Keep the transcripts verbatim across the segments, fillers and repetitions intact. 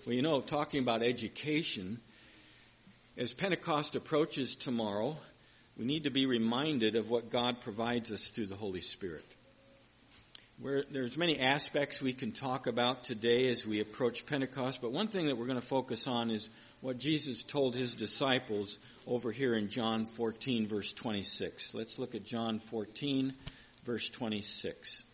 Well, you know, talking about education, as Pentecost approaches tomorrow, we need to be reminded of what God provides us through the Holy Spirit. Where there's many aspects we can talk about today as we approach Pentecost, but one thing that we're going to focus on is what Jesus told his disciples over here in John fourteen, verse twenty-six. Let's look at John fourteen, verse twenty-six.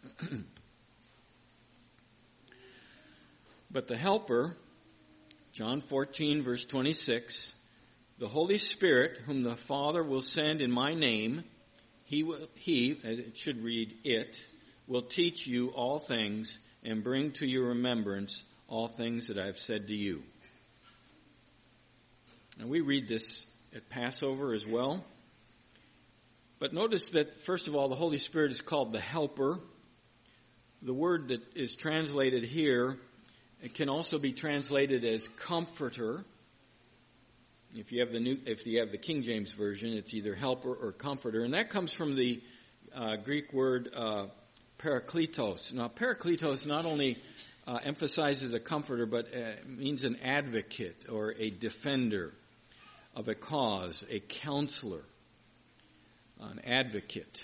But the Helper, John fourteen, verse twenty-six, the Holy Spirit, whom the Father will send in my name, he will, he, it should read it, will teach you all things and bring to your remembrance all things that I have said to you. And we read this at Passover as well. But notice that, first of all, the Holy Spirit is called the Helper. The word that is translated here, it can also be translated as Comforter. If you have the new, if you have the King James Version, it's either Helper or Comforter. And that comes from the uh, Greek word uh, Parakletos. Now, Parakletos not only uh, emphasizes a comforter, but uh, means an advocate or a defender of a cause, a counselor, an advocate.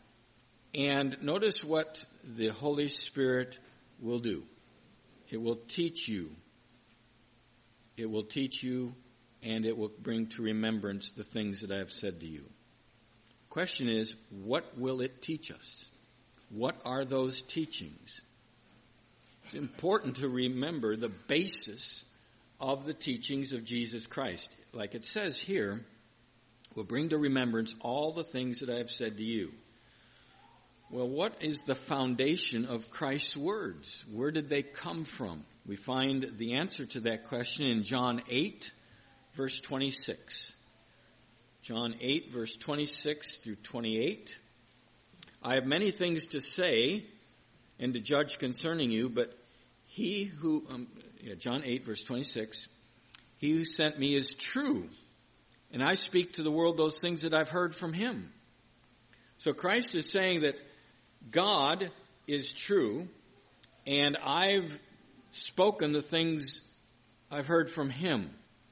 And notice what the Holy Spirit will do. It will teach you. It will teach you, and it will bring to remembrance the things that I have said to you. Question is, what will it teach us? What are those teachings? It's important to remember the basis of the teachings of Jesus Christ. Like it says here, will bring to remembrance all the things that I have said to you. Well, what is the foundation of Christ's words? Where did they come from? We find the answer to that question in John eight, verse twenty-six. John eight, verse twenty-six through twenty-eight. I have many things to say and to judge concerning you, but he who, um, yeah, John eight, verse twenty-six, he who sent me is true, and I speak to the world those things that I've heard from him. So Christ is saying that God is true, and I've spoken the things I've heard from him.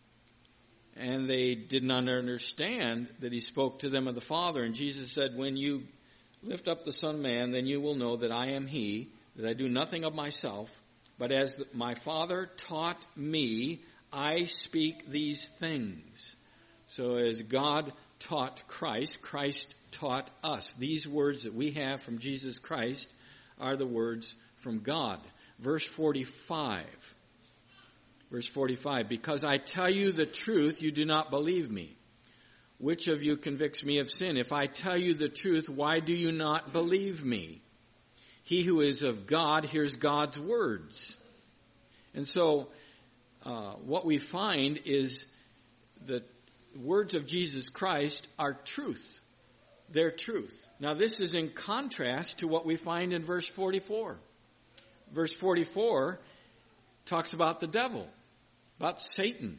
And they did not understand that he spoke to them of the Father. And Jesus said, when you lift up the Son of Man, then you will know that I am he, that I do nothing of myself, but as my Father taught me, I speak these things. So as God taught Christ, Christ taught us. These words that we have from Jesus Christ are the words from God. Verse forty-five. Verse forty-five, because I tell you the truth, you do not believe me. Which of you convicts me of sin? If I tell you the truth, why do you not believe me? He who is of God hears God's words. And so uh, what we find is the words of Jesus Christ are truth. They're truth. Now this is in contrast to what we find in verse forty-four. Verse forty-four talks about the devil, about Satan.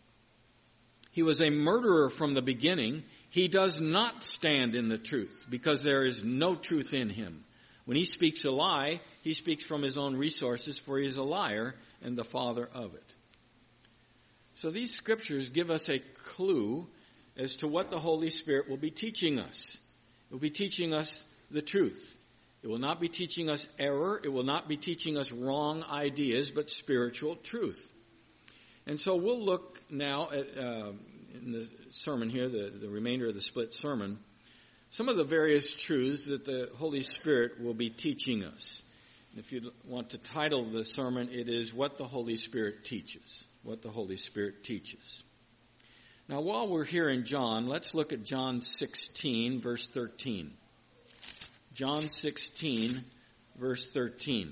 He was a murderer from the beginning. He does not stand in the truth because there is no truth in him. When he speaks a lie, he speaks from his own resources, for he is a liar and the father of it. So these scriptures give us a clue as to what the Holy Spirit will be teaching us. It will be teaching us the truth. It will not be teaching us error. It will not be teaching us wrong ideas, but spiritual truth. And so we'll look now at, uh, in the sermon here, the, the remainder of the split sermon, some of the various truths that the Holy Spirit will be teaching us. And if you want to title the sermon, it is What the Holy Spirit Teaches. What the Holy Spirit teaches. Now, while we're here in John, let's look at John sixteen, verse thirteen. John sixteen, verse thirteen.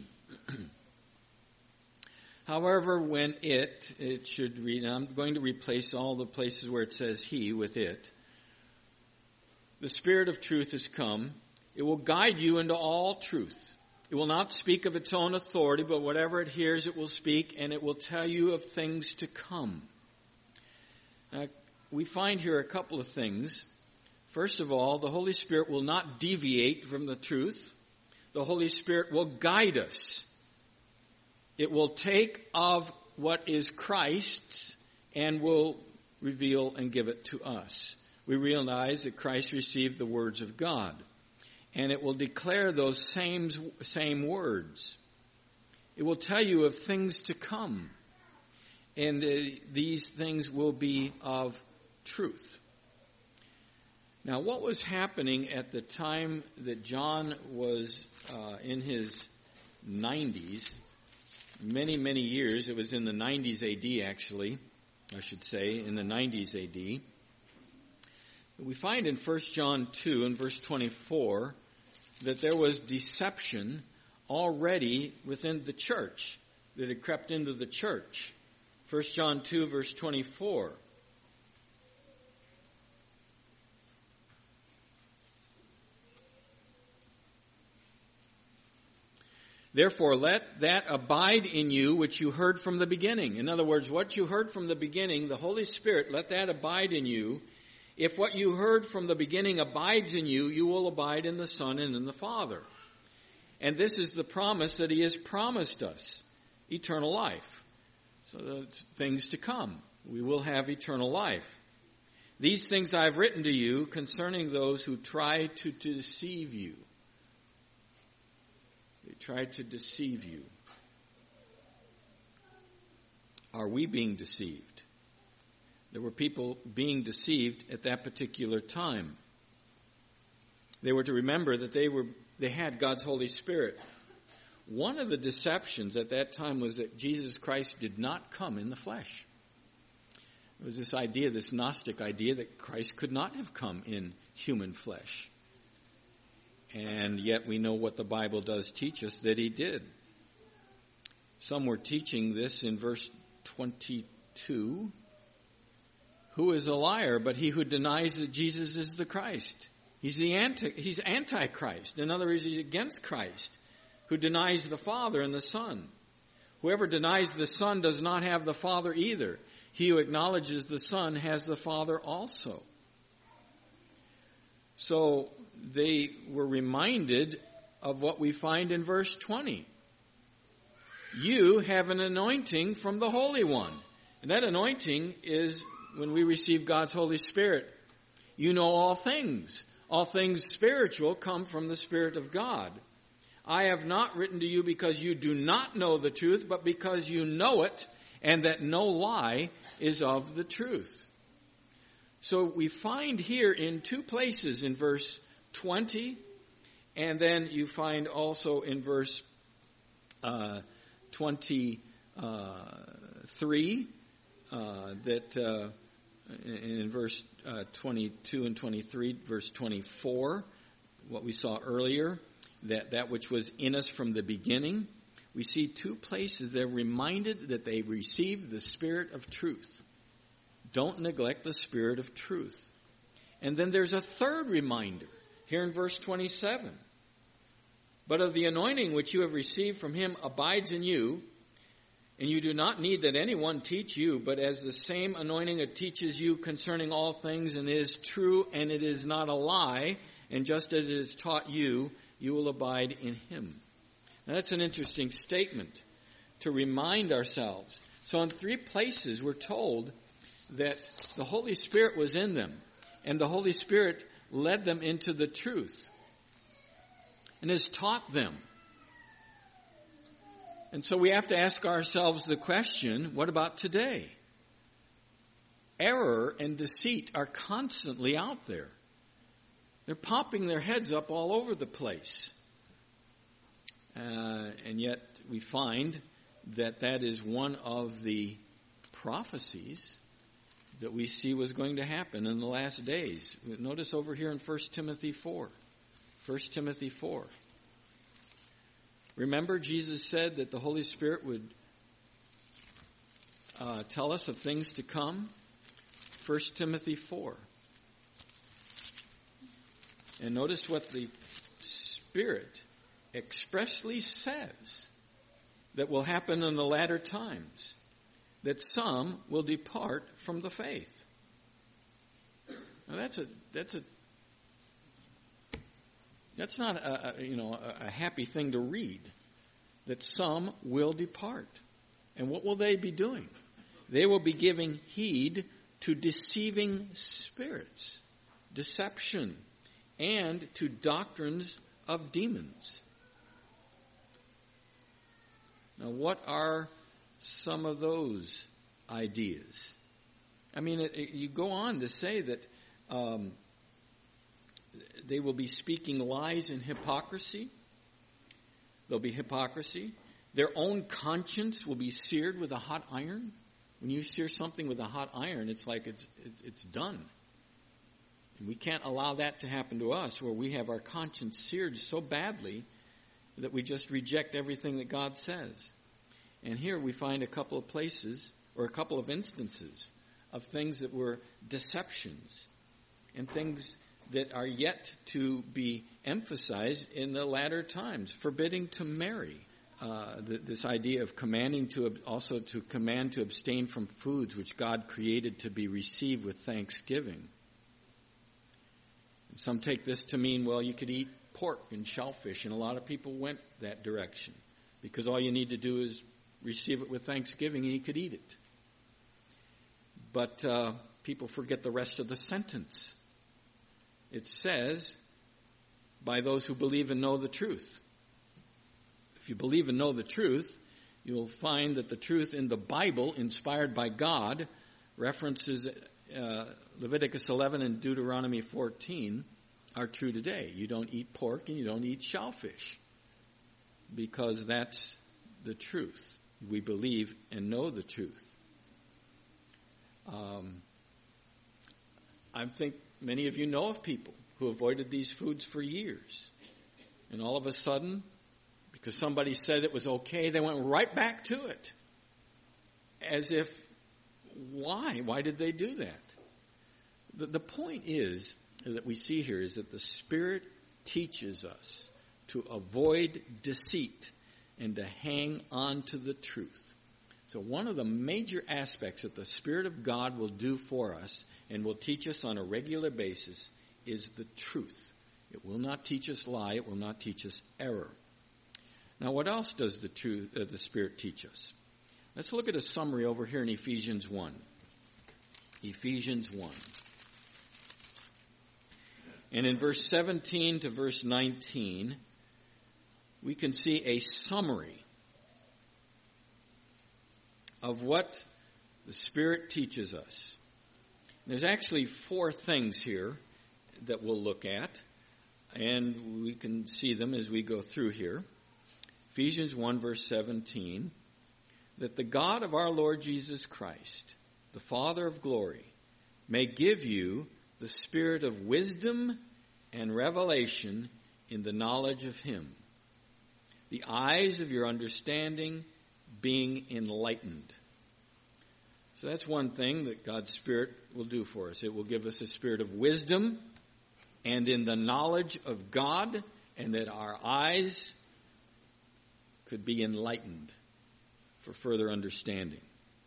However, when it, it should read, and I'm going to replace all the places where it says he with it. The Spirit of truth has come. It will guide you into all truth. It will not speak of its own authority, but whatever it hears, it will speak, and it will tell you of things to come. Now, we find here a couple of things. First of all, the Holy Spirit will not deviate from the truth. The Holy Spirit will guide us. It will take of what is Christ's and will reveal and give it to us. We realize that Christ received the words of God, and it will declare those same, same words. It will tell you of things to come, and uh, these things will be of truth. Now, what was happening at the time that John was uh, in his nineties, many, many years, it was in the nineties A D actually, I should say, in the nineties A D, we find in First John two and verse twenty-four that there was deception already within the church, that had crept into the church. First John two verse twenty-four. Therefore, let that abide in you which you heard from the beginning. In other words, what you heard from the beginning, the Holy Spirit, let that abide in you. If what you heard from the beginning abides in you, you will abide in the Son and in the Father. And this is the promise that He has promised us, eternal life. So the things to come. We will have eternal life. These things I have written to you concerning those who try to deceive you. They tried to deceive you. Are we being deceived? There were people being deceived at that particular time. They were to remember that they were they had God's Holy Spirit. One of the deceptions at that time was that Jesus Christ did not come in the flesh. It was this idea, this Gnostic idea, that Christ could not have come in human flesh. And yet we know what the Bible does teach us, that He did. Some were teaching this in verse twenty-two. Who is a liar but he who denies that Jesus is the Christ? He's the anti, he's antichrist. In other words, he's against Christ, who denies the Father and the Son. Whoever denies the Son does not have the Father either. He who acknowledges the Son has the Father also. So they were reminded of what we find in verse twenty. You have an anointing from the Holy One. And that anointing is when we receive God's Holy Spirit. You know all things. All things spiritual come from the Spirit of God. I have not written to you because you do not know the truth, but because you know it, and that no lie is of the truth. So we find here in two places, in verse twenty, and then you find also in verse uh, twenty-three, uh, that uh, in verse uh, twenty-two and twenty-three, verse twenty-four, what we saw earlier, that that which was in us from the beginning. We see two places they're reminded that they received the Spirit of truth. Don't neglect the Spirit of truth. And then there's a third reminder here in verse twenty-seven. But of the anointing which you have received from Him abides in you, and you do not need that anyone teach you, but as the same anointing it teaches you concerning all things, and is true, and it is not a lie, and just as it is taught you, you will abide in Him. Now that's an interesting statement to remind ourselves. So in three places we're told that the Holy Spirit was in them, and the Holy Spirit led them into the truth and has taught them. And so we have to ask ourselves the question, what about today? Error and deceit are constantly out there. They're popping their heads up all over the place. Uh, and yet we find that that is one of the prophecies that we see was going to happen in the last days. Notice over here in First Timothy four. First Timothy four. Remember, Jesus said that the Holy Spirit would uh, tell us of things to come. First Timothy four. And notice what the Spirit expressly says that will happen in the latter times. That some will depart from the faith. Now that's a that's a that's not a, a you know a, a happy thing to read. That some will depart, And what will they be doing? They will be giving heed to deceiving spirits, deception, and to doctrines of demons. Now, what are some of those ideas? I mean, it, it, you go on to say that um, they will be speaking lies and hypocrisy. There'll be hypocrisy. Their own conscience will be seared with a hot iron. When you sear something with a hot iron, it's like it's it's done. And we can't allow that to happen to us, where we have our conscience seared so badly that we just reject everything that God says. And here we find a couple of places, or a couple of instances, of things that were deceptions and things that are yet to be emphasized in the latter times. Forbidding to marry. Uh, th- this idea of commanding to, ab- also to command to abstain from foods which God created to be received with thanksgiving. And some take this to mean, well, you could eat pork and shellfish, and a lot of people went that direction because all you need to do is receive it with thanksgiving and you could eat it. But uh, people forget the rest of the sentence. It says, by those who believe and know the truth. If you believe and know the truth, you'll find that the truth in the Bible, inspired by God, references uh, Leviticus eleven and Deuteronomy fourteen, are true today. You don't eat pork and you don't eat shellfish, because that's the truth. We believe and know the truth. Um, I think many of you know of people who avoided these foods for years, and all of a sudden, because somebody said it was okay, they went right back to it. As if, why? Why did they do that? The, the point is, that we see here, is that the Spirit teaches us to avoid deceit and to hang on to the truth. So one of the major aspects that the Spirit of God will do for us and will teach us on a regular basis is the truth. It will not teach us lie. It will not teach us error. Now, what else does the truth, uh, the Spirit teach us? Let's look at a summary over here in Ephesians one. Ephesians one. And in verse seventeen to verse nineteen, we can see a summary of what the Spirit teaches us. There's actually four things here that we'll look at, and we can see them as we go through here. Ephesians one, verse seventeen, that the God of our Lord Jesus Christ, the Father of glory, may give you the spirit of wisdom and revelation in the knowledge of Him, the eyes of your understanding being enlightened. So that's one thing that God's Spirit will do for us. It will give us a spirit of wisdom and in the knowledge of God, and that our eyes could be enlightened for further understanding.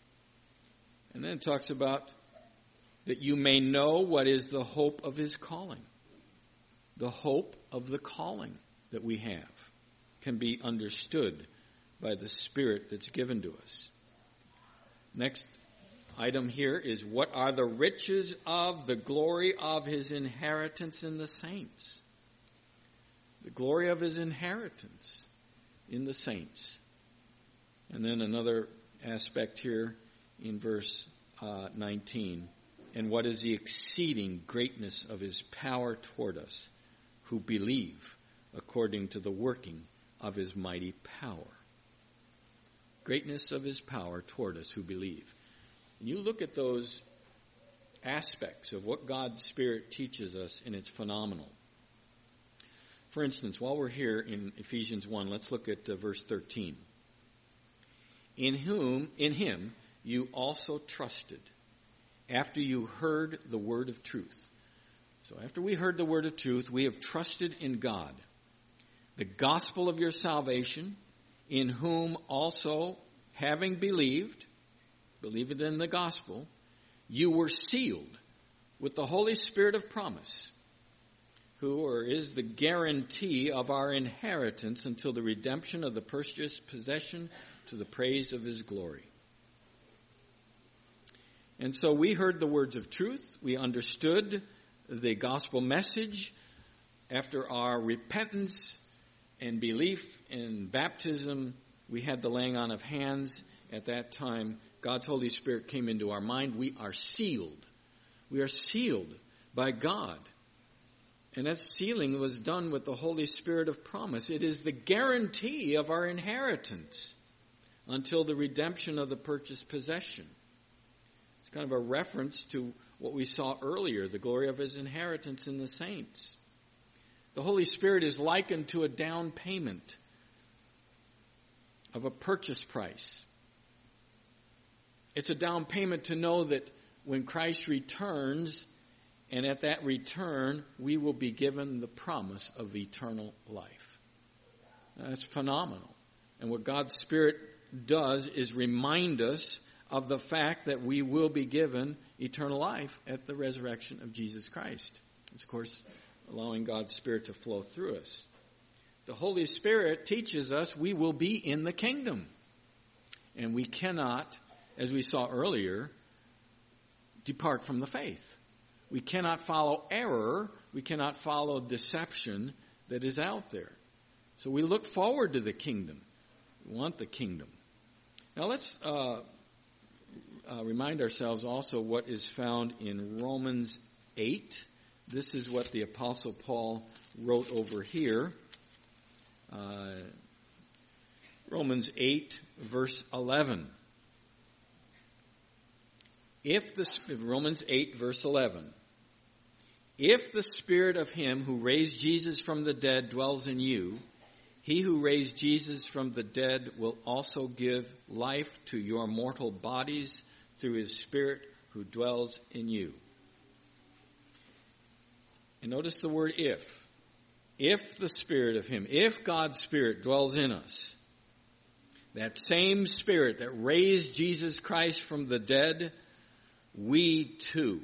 And then it talks about that you may know what is the hope of His calling. The hope of the calling that we have can be understood by the Spirit that's given to us. Next item here is, what are the riches of the glory of His inheritance in the saints? The glory of His inheritance in the saints. And then another aspect here in verse uh, nineteen. And what is the exceeding greatness of His power toward us who believe, according to the working of His mighty power. Greatness of His power toward us who believe. And you look at those aspects of what God's Spirit teaches us, and it's phenomenal. For instance, while we're here in Ephesians one, let's look at uh, verse thirteen. In whom, in Him, you also trusted, after you heard the word of truth. So after we heard the word of truth, we have trusted in God, the gospel of your salvation, in whom also, having believed, believed in the gospel, you were sealed with the Holy Spirit of promise, who or is the guarantee of our inheritance until the redemption of the purchased possession to the praise of his glory. And so we heard the words of truth. We understood the gospel message after our repentance and belief in baptism. We had the laying on of hands. At that time, God's Holy Spirit came into our mind. We are sealed. We are sealed by God. And that sealing was done with the Holy Spirit of promise. It is the guarantee of our inheritance until the redemption of the purchased possession. It's kind of a reference to what we saw earlier, the glory of his inheritance in the saints. The Holy Spirit is likened to a down payment of a purchase price. It's a down payment to know that when Christ returns, and at that return, we will be given the promise of eternal life. That's phenomenal. And what God's Spirit does is remind us of the fact that we will be given eternal life at the resurrection of Jesus Christ. It's, of course, allowing God's Spirit to flow through us. The Holy Spirit teaches us we will be in the kingdom. And we cannot, as we saw earlier, depart from the faith. We cannot follow error. We cannot follow deception that is out there. So we look forward to the kingdom. We want the kingdom. Now let's uh, uh, remind ourselves also what is found in Romans eight. This is what the Apostle Paul wrote over here. Uh, Romans eight, verse eleven. If the Romans eight, verse eleven. If the Spirit of him who raised Jesus from the dead dwells in you, he who raised Jesus from the dead will also give life to your mortal bodies through his Spirit who dwells in you. And notice the word if. If the Spirit of him, if God's Spirit dwells in us, that same Spirit that raised Jesus Christ from the dead, we too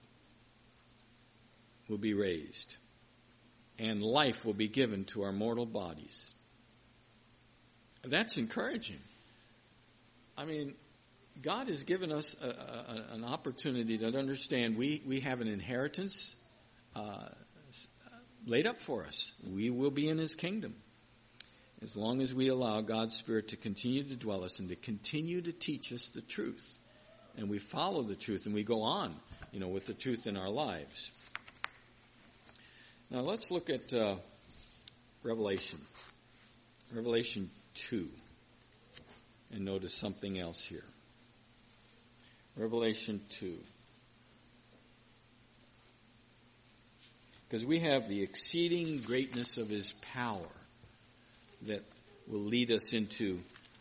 will be raised, and life will be given to our mortal bodies. That's encouraging. I mean, God has given us a, a, an opportunity to understand we, we have an inheritance uh, laid up for us. We will be in his kingdom as long as we allow God's Spirit to continue to dwell us and to continue to teach us the truth. And we follow the truth and we go on, you know, with the truth in our lives. Now let's look at uh, Revelation. Revelation two. And notice something else here. Revelation two. Because we have the exceeding greatness of his power that will lead us into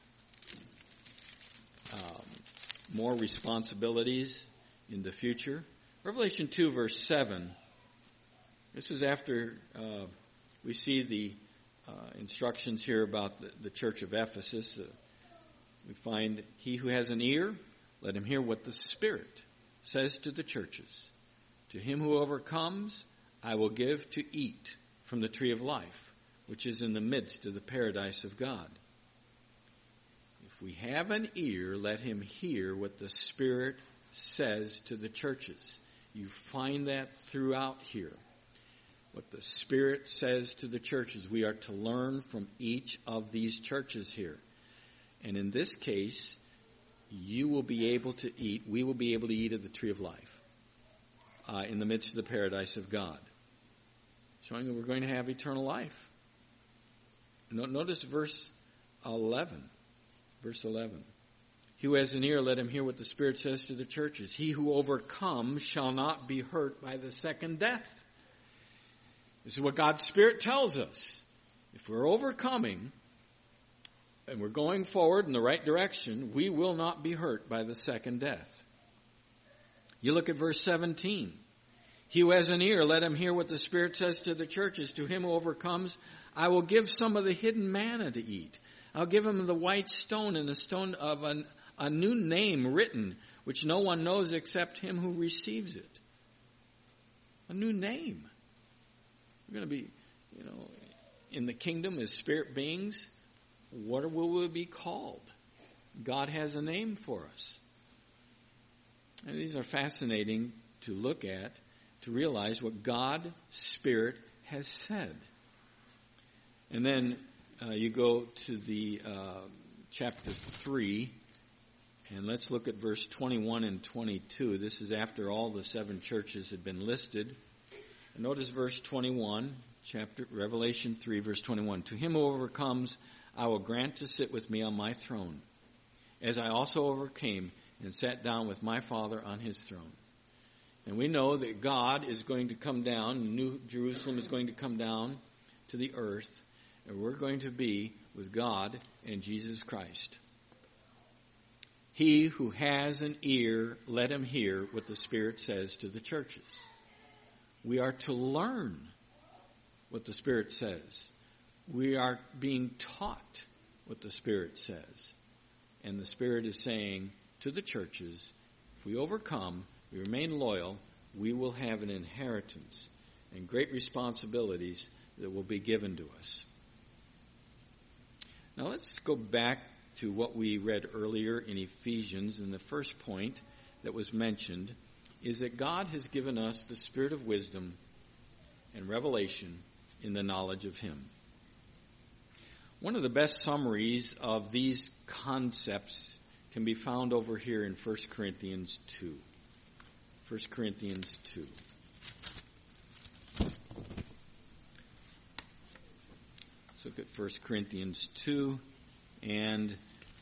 um, more responsibilities in the future. Revelation two, verse seven. This is after uh, we see the uh, instructions here about the, the church of Ephesus. Uh, we find, he who has an ear, let him hear what the Spirit says to the churches. To him who overcomes, I will give to eat from the tree of life, which is in the midst of the paradise of God. If we have an ear, let him hear what the Spirit says to the churches. You find that throughout here. What the Spirit says to the churches. We are to learn from each of these churches here. And in this case, you will be able to eat, we will be able to eat of the tree of life uh, in the midst of the paradise of God. Showing that we're going to have eternal life. Notice verse eleven. Verse eleven. He who has an ear, let him hear what the Spirit says to the churches. He who overcomes shall not be hurt by the second death. This is what God's Spirit tells us. If we're overcoming and we're going forward in the right direction, we will not be hurt by the second death. You look at verse seventeen. He who has an ear, let him hear what the Spirit says to the churches. To him who overcomes, I will give some of the hidden manna to eat. I'll give him the white stone and the stone of an, a new name written, which no one knows except him who receives it. A new name. We're going to be, you know, in the kingdom as spirit beings. What will we be called? God has a name for us. And these are fascinating to look at, to realize what God, Spirit, has said. And then uh, you go to the uh, chapter three, and let's look at verse twenty-one and twenty-two. This is after all the seven churches had been listed. And notice verse twenty-one, chapter Revelation three, verse twenty-one. To him who overcomes, I will grant to sit with me on my throne, as I also overcame and sat down with my Father on his throne. And we know that God is going to come down, New Jerusalem is going to come down to the earth, and we're going to be with God and Jesus Christ. He who has an ear, let him hear what the Spirit says to the churches. We are to learn what the Spirit says. We are being taught what the Spirit says. And the Spirit is saying to the churches, if we overcome, we remain loyal, we will have an inheritance and great responsibilities that will be given to us. Now let's go back to what we read earlier in Ephesians, and the first point that was mentioned is that God has given us the spirit of wisdom and revelation in the knowledge of Him. One of the best summaries of these concepts can be found over here in First Corinthians two. First Corinthians two. Let's look at First Corinthians two, and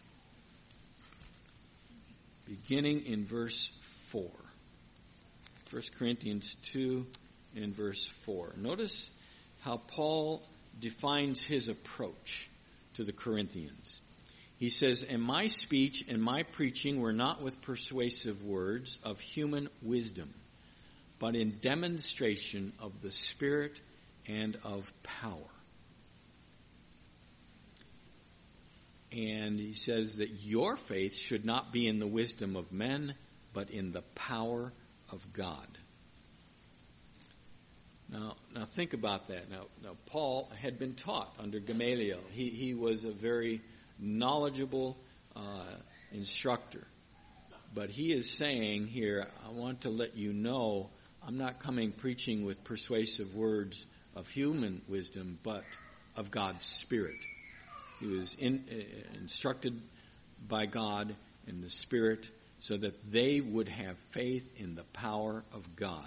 beginning in verse four. First Corinthians two and verse four. Notice how Paul defines his approach to the Corinthians. He says, and my speech and my preaching were not with persuasive words of human wisdom, but in demonstration of the Spirit and of power. And he says that your faith should not be in the wisdom of men, but in the power of God. Now, now think about that. Now, now Paul had been taught under Gamaliel. He, he was a very knowledgeable uh, instructor. But he is saying here, I want to let you know, I'm not coming preaching with persuasive words of human wisdom, but of God's Spirit. He was in, uh, instructed by God in the Spirit so that they would have faith in the power of God.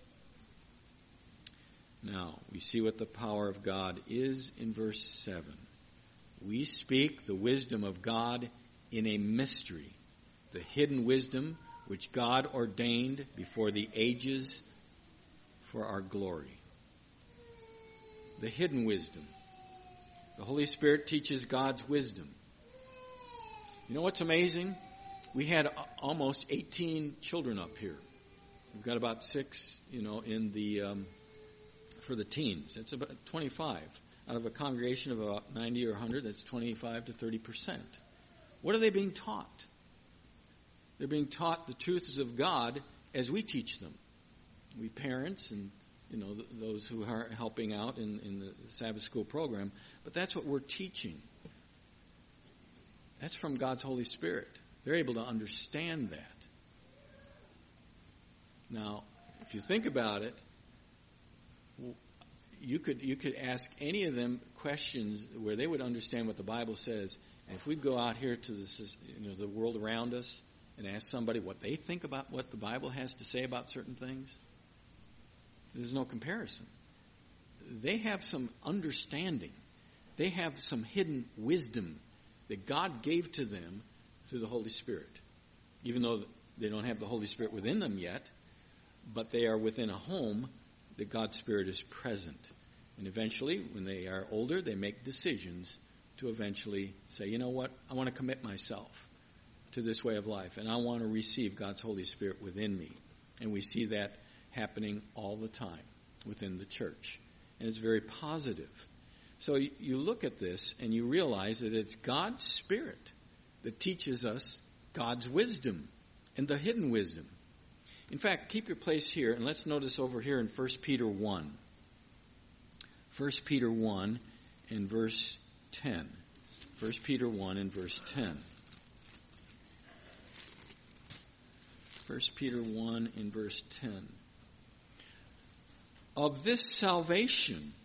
Now, we see what the power of God is in verse seven. We speak the wisdom of God in a mystery, the hidden wisdom which God ordained before the ages for our glory. The hidden wisdom. The Holy Spirit teaches God's wisdom. You know what's amazing? We had almost eighteen children up here. We've got about six, you know, in the um, for the teens. It's about twenty-five. Out of a congregation of about ninety or one hundred, that's twenty-five to thirty percent. What are they being taught? They're being taught the truths of God as we teach them. We parents and, you know, th- those who are helping out in, in the Sabbath school program. But that's what we're teaching. That's from God's Holy Spirit. They're able to understand that. Now, if you think about it, you could you could ask any of them questions where they would understand what the Bible says. And if we go out here to the, you know, the world around us and ask somebody what they think about what the Bible has to say about certain things, there's no comparison. They have some understanding. They have some hidden wisdom that God gave to them through the Holy Spirit. Even though they don't have the Holy Spirit within them yet, but they are within a home that God's Spirit is present. And eventually, when they are older, they make decisions to eventually say, you know what, I want to commit myself to this way of life, and I want to receive God's Holy Spirit within me. And we see that happening all the time within the church. And it's very positive. So you look at this and you realize that it's God's Spirit that teaches us God's wisdom and the hidden wisdom. In fact, keep your place here, and let's notice over here in First Peter one. First Peter one and verse ten. First Peter one and verse ten. First Peter one in verse ten. Of this salvation,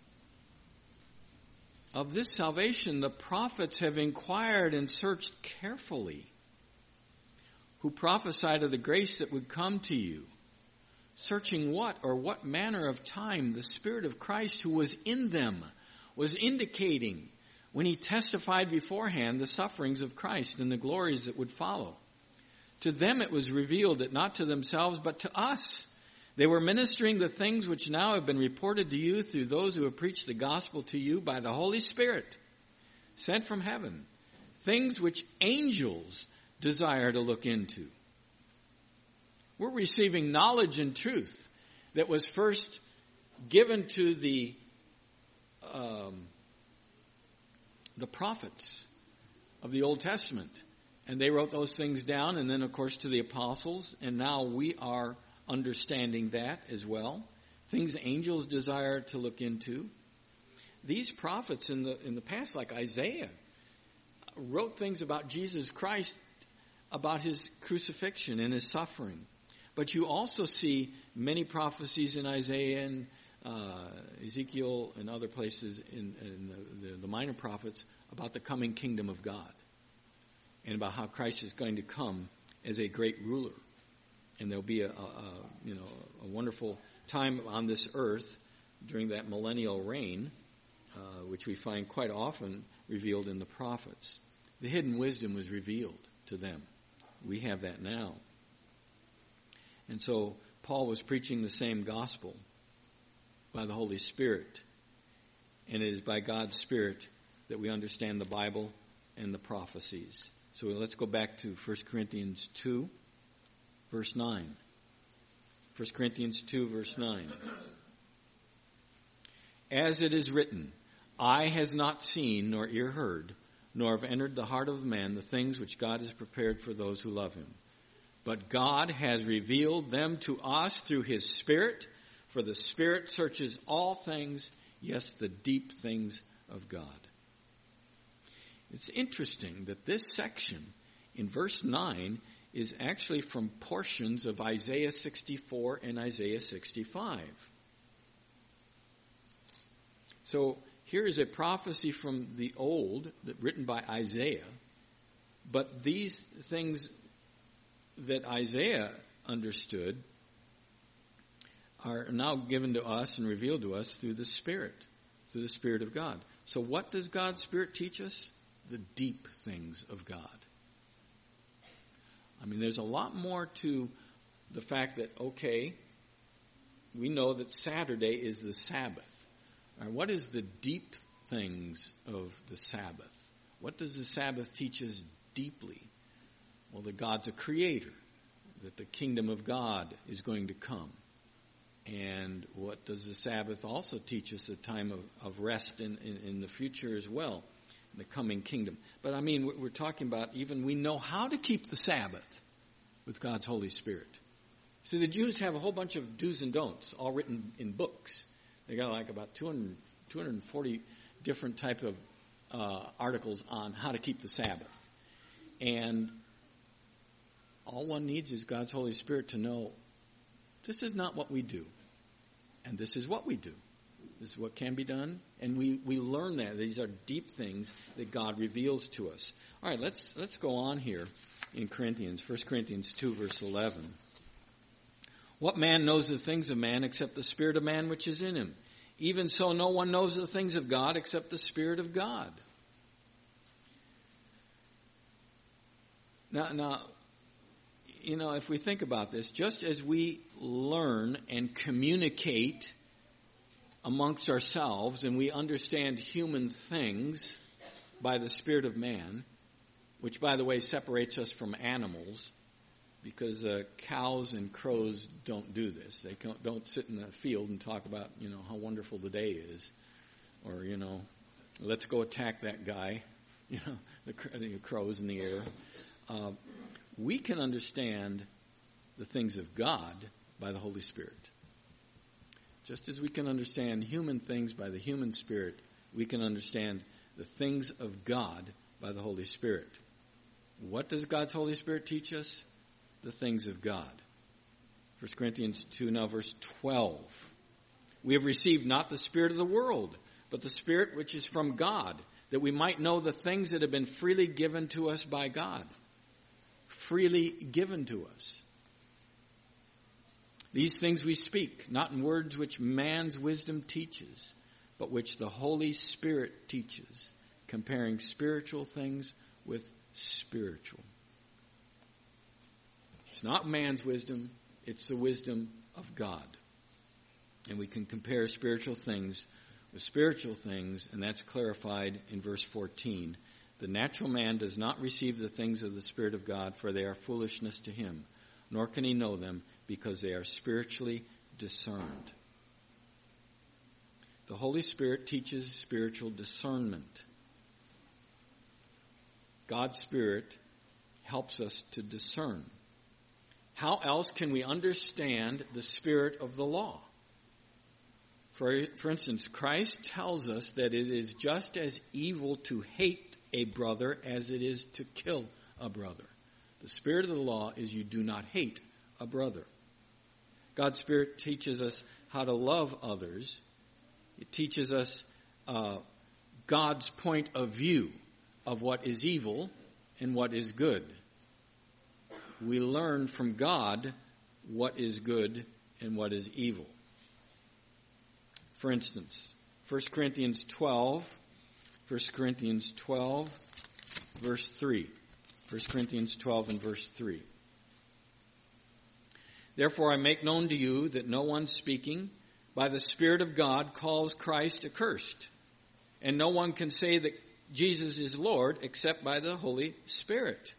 of this salvation the prophets have inquired and searched carefully, who prophesied of the grace that would come to you, searching what or what manner of time the Spirit of Christ who was in them was indicating when he testified beforehand the sufferings of Christ and the glories that would follow. To them it was revealed that not to themselves but to us they were ministering the things which now have been reported to you through those who have preached the gospel to you by the Holy Spirit, sent from heaven, things which angels desire to look into. We're receiving knowledge and truth that was first given to the um, the prophets of the Old Testament. And they wrote those things down, and then, of course, to the apostles. And now we are understanding that as well. Things angels desire to look into. These prophets in the in the past, like Isaiah, wrote things about Jesus Christ, about his crucifixion and his suffering. But you also see many prophecies in Isaiah and uh, Ezekiel and other places in, in the, the, the minor prophets about the coming kingdom of God and about how Christ is going to come as a great ruler. And there'll be a, a, a you know a wonderful time on this earth during that millennial reign, uh, which we find quite often revealed in the prophets. The hidden wisdom was revealed to them. We have that now. And so Paul was preaching the same gospel by the Holy Spirit. And it is by God's Spirit that we understand the Bible and the prophecies. So let's go back to First Corinthians two, verse nine. First Corinthians two, verse nine. As it is written, eye has not seen nor ear heard, nor have entered the heart of man the things which God has prepared for those who love him. But God has revealed them to us through his Spirit, for the Spirit searches all things, yes, the deep things of God. It's interesting that this section in verse nine is actually from portions of Isaiah sixty-four and Isaiah sixty-five. So here is a prophecy from the old, written by Isaiah, but these things that Isaiah understood are now given to us and revealed to us through the Spirit, through the Spirit of God. So what does God's Spirit teach us? The deep things of God. I mean, there's a lot more to the fact that, okay, we know that Saturday is the Sabbath. All right, what is the deep things of the Sabbath? What does the Sabbath teach us deeply? Well, that God's a creator, that the kingdom of God is going to come. And what does the Sabbath also teach us? A time of, of rest in, in, in the future as well, in the coming kingdom. But I mean, we're talking about even we know how to keep the Sabbath with God's Holy Spirit. See, the Jews have a whole bunch of do's and don'ts, all written in books. They got like about two hundred, two hundred forty different type of uh, articles on how to keep the Sabbath. And all one needs is God's Holy Spirit to know this is not what we do, and this is what we do. This is what can be done, and we, we learn that. These are deep things that God reveals to us. All right, let's let's go on here in Corinthians, First Corinthians two, verse eleven. What man knows the things of man except the spirit of man which is in him? Even so, no one knows the things of God except the Spirit of God. Now, now, you know, if we think about this, just as we learn and communicate amongst ourselves and we understand human things by the Spirit of man, which, by the way, separates us from animals, because uh, cows and crows don't do this. They don't sit in the field and talk about, you know, how wonderful the day is, or, you know, let's go attack that guy, you know, the, the crows in the air. Uh, we can understand the things of God by the Holy Spirit. Just as we can understand human things by the human spirit, we can understand the things of God by the Holy Spirit. What does God's Holy Spirit teach us? the things of God. First Corinthians two, now verse twelve. We have received not the spirit of the world, but the Spirit which is from God, that we might know the things that have been freely given to us by God. Freely given to us. These things we speak, not in words which man's wisdom teaches, but which the Holy Spirit teaches, comparing spiritual things with spiritual. It's not man's wisdom, it's the wisdom of God. And we can compare spiritual things with spiritual things, and that's clarified in verse fourteen. The natural man does not receive the things of the Spirit of God, for they are foolishness to him, nor can he know them, because they are spiritually discerned. The Holy Spirit teaches spiritual discernment. God's Spirit helps us to discern. How else can we understand the spirit of the law? For, for instance, Christ tells us that it is just as evil to hate a brother as it is to kill a brother. The spirit of the law is you do not hate a brother. God's Spirit teaches us how to love others. It teaches us uh, God's point of view of what is evil and what is good. We learn from God what is good and what is evil. For instance, First Corinthians twelve, First Corinthians twelve, verse three. First Corinthians twelve and verse three. Therefore I make known to you that no one speaking by the Spirit of God calls Christ accursed. And no one can say that Jesus is Lord except by the Holy Spirit.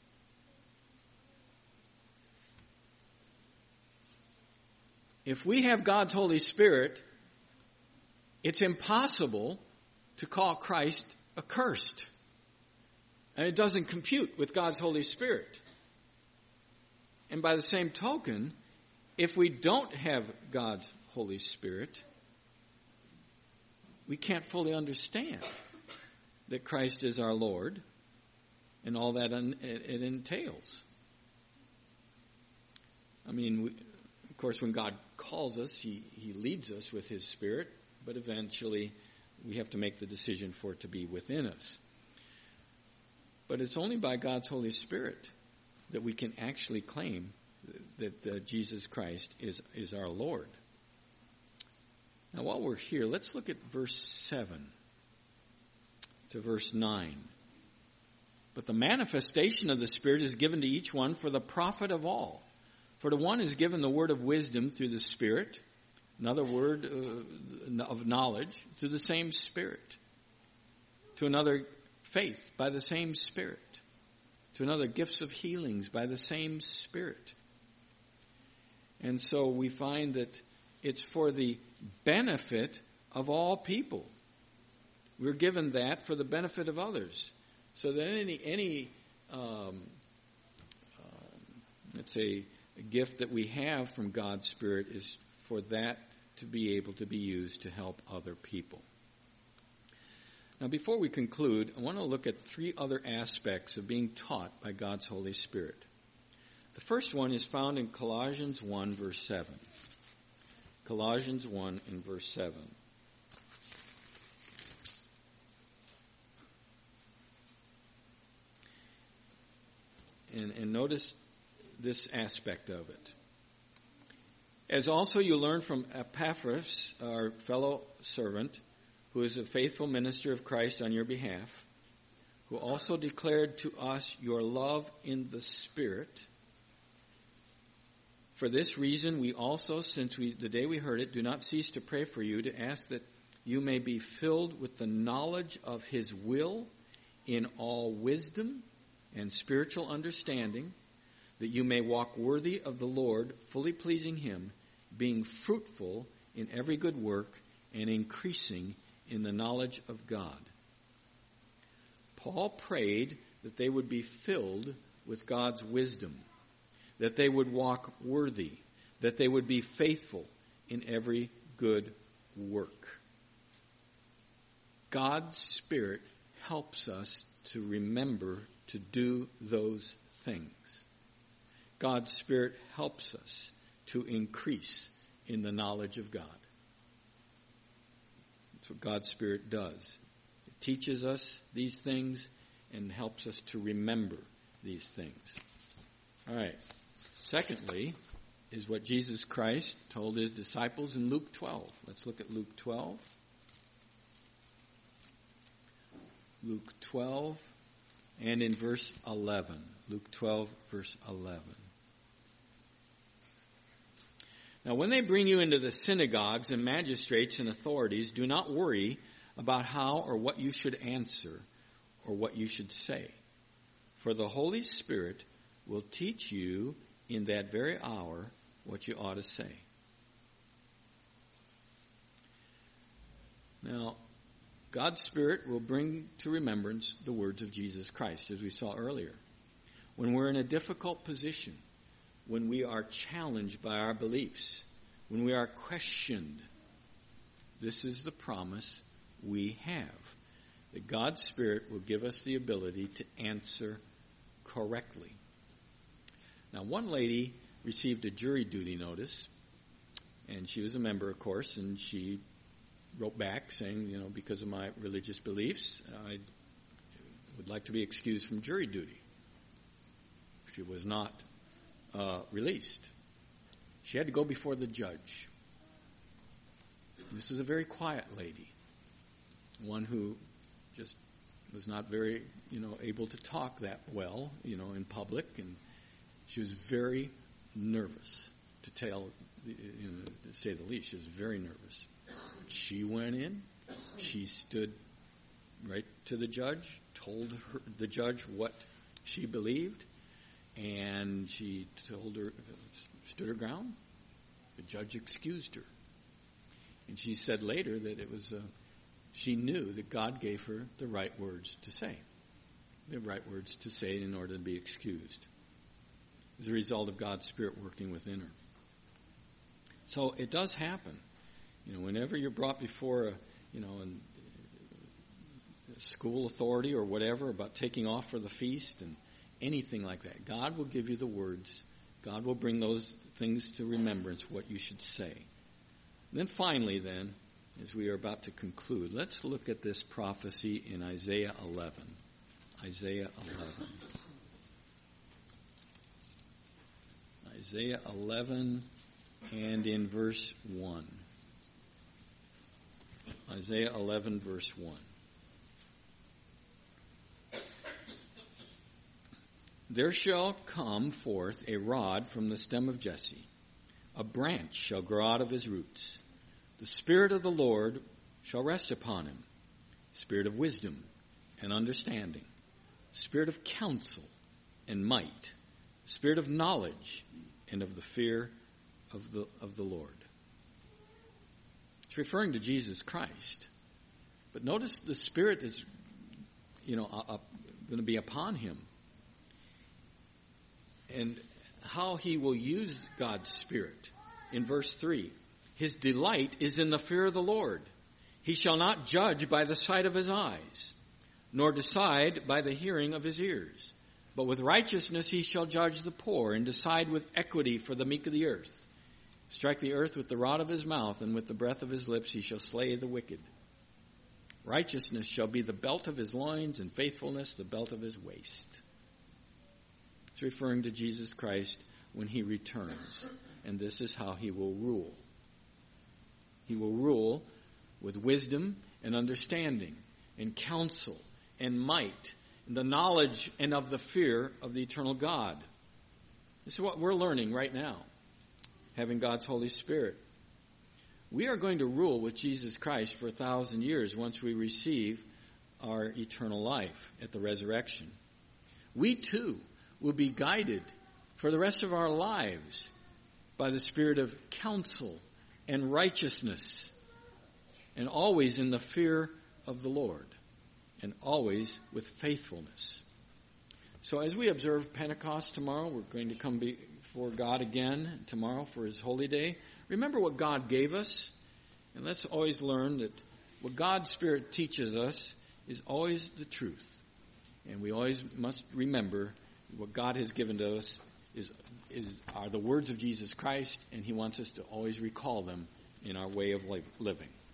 If we have God's Holy Spirit, it's impossible to call Christ accursed. And it doesn't compute with God's Holy Spirit. And by the same token, if we don't have God's Holy Spirit, we can't fully understand that Christ is our Lord and all that it entails. I mean, we, of course, when God calls us, he, he leads us with His Spirit, but eventually we have to make the decision for it to be within us. But it's only by God's Holy Spirit that we can actually claim that uh, Jesus Christ is, is our Lord. Now while we're here, let's look at verse seven to verse nine. But the manifestation of the Spirit is given to each one for the profit of all. For to one is given the word of wisdom through the Spirit, another word uh, of knowledge through the same Spirit, to another faith by the same Spirit, to another gifts of healings by the same Spirit. And so we find that it's for the benefit of all people. We're given that for the benefit of others. So that any, any um, uh, let's say, a gift that we have from God's Spirit is for that to be able to be used to help other people. Now, before we conclude, I want to look at three other aspects of being taught by God's Holy Spirit. The first one is found in Colossians one, verse seven. Colossians one and verse seven. And, and notice this aspect of it. As also you learn from Epaphras, our fellow servant, who is a faithful minister of Christ on your behalf, who also declared to us your love in the Spirit. For this reason we also, since we, the day we heard it, do not cease to pray for you, to ask that you may be filled with the knowledge of His will in all wisdom and spiritual understanding, that you may walk worthy of the Lord, fully pleasing Him, being fruitful in every good work and increasing in the knowledge of God. Paul prayed that they would be filled with God's wisdom, that they would walk worthy, that they would be faithful in every good work. God's Spirit helps us to remember to do those things. God's Spirit helps us to increase in the knowledge of God. That's what God's Spirit does. It teaches us these things and helps us to remember these things. All right. Secondly, is what Jesus Christ told his disciples in Luke twelve. Let's look at Luke twelve. Luke twelve and in verse eleven. Luke twelve, verse eleven. Now, when they bring you into the synagogues and magistrates and authorities, do not worry about how or what you should answer or what you should say. For the Holy Spirit will teach you in that very hour what you ought to say. Now, God's Spirit will bring to remembrance the words of Jesus Christ, as we saw earlier. When we're in a difficult position, when we are challenged by our beliefs, when we are questioned, this is the promise we have, that God's Spirit will give us the ability to answer correctly. Now, one lady received a jury duty notice, and she was a member, of course, and she wrote back saying, you know, because of my religious beliefs, I would like to be excused from jury duty. She was not uh, released. She had to go before the judge. This was a very quiet lady, one who just was not very, you know, able to talk that well, you know, in public, and she was very nervous, to tell, you know, to say the least. She was very nervous. She went in. She stood right to the judge, told her, the judge what she believed, and she told her, stood her ground. The judge excused her. And she said later that it was, uh, she knew that God gave her the right words to say. The right words to say in order to be excused. As a result of God's Spirit working within her. So it does happen. You know, whenever you're brought before a, you know, a school authority or whatever about taking off for the feast and anything like that, God will give you the words. God will bring those things to remembrance, what you should say. And then finally then, as we are about to conclude, let's look at this prophecy in Isaiah eleven. Isaiah eleven. Isaiah eleven and in verse one. Isaiah eleven, verse one. There shall come forth a rod from the stem of Jesse. A branch shall grow out of his roots. The Spirit of the Lord shall rest upon him. Spirit of wisdom and understanding. Spirit of counsel and might. Spirit of knowledge and of the fear of the of the Lord. It's referring to Jesus Christ. But notice the Spirit is, you know, uh, going to be upon him. And how he will use God's Spirit. In verse three, his delight is in the fear of the Lord. He shall not judge by the sight of his eyes, nor decide by the hearing of his ears. But with righteousness he shall judge the poor, and decide with equity for the meek of the earth. Strike the earth with the rod of his mouth, and with the breath of his lips he shall slay the wicked. Righteousness shall be the belt of his loins, and faithfulness the belt of his waist. It's referring to Jesus Christ when he returns. And this is how he will rule. He will rule with wisdom and understanding and counsel and might and the knowledge and of the fear of the eternal God. This is what we're learning right now, having God's Holy Spirit. We are going to rule with Jesus Christ for a thousand years once we receive our eternal life at the resurrection. We too will be guided for the rest of our lives by the Spirit of counsel and righteousness, and always in the fear of the Lord, and always with faithfulness. So as we observe Pentecost tomorrow, we're going to come before God again tomorrow for his holy day. Remember what God gave us, and let's always learn that what God's Spirit teaches us is always the truth. And we always must remember what God has given to us is, is are the words of Jesus Christ, and he wants us to always recall them in our way of living.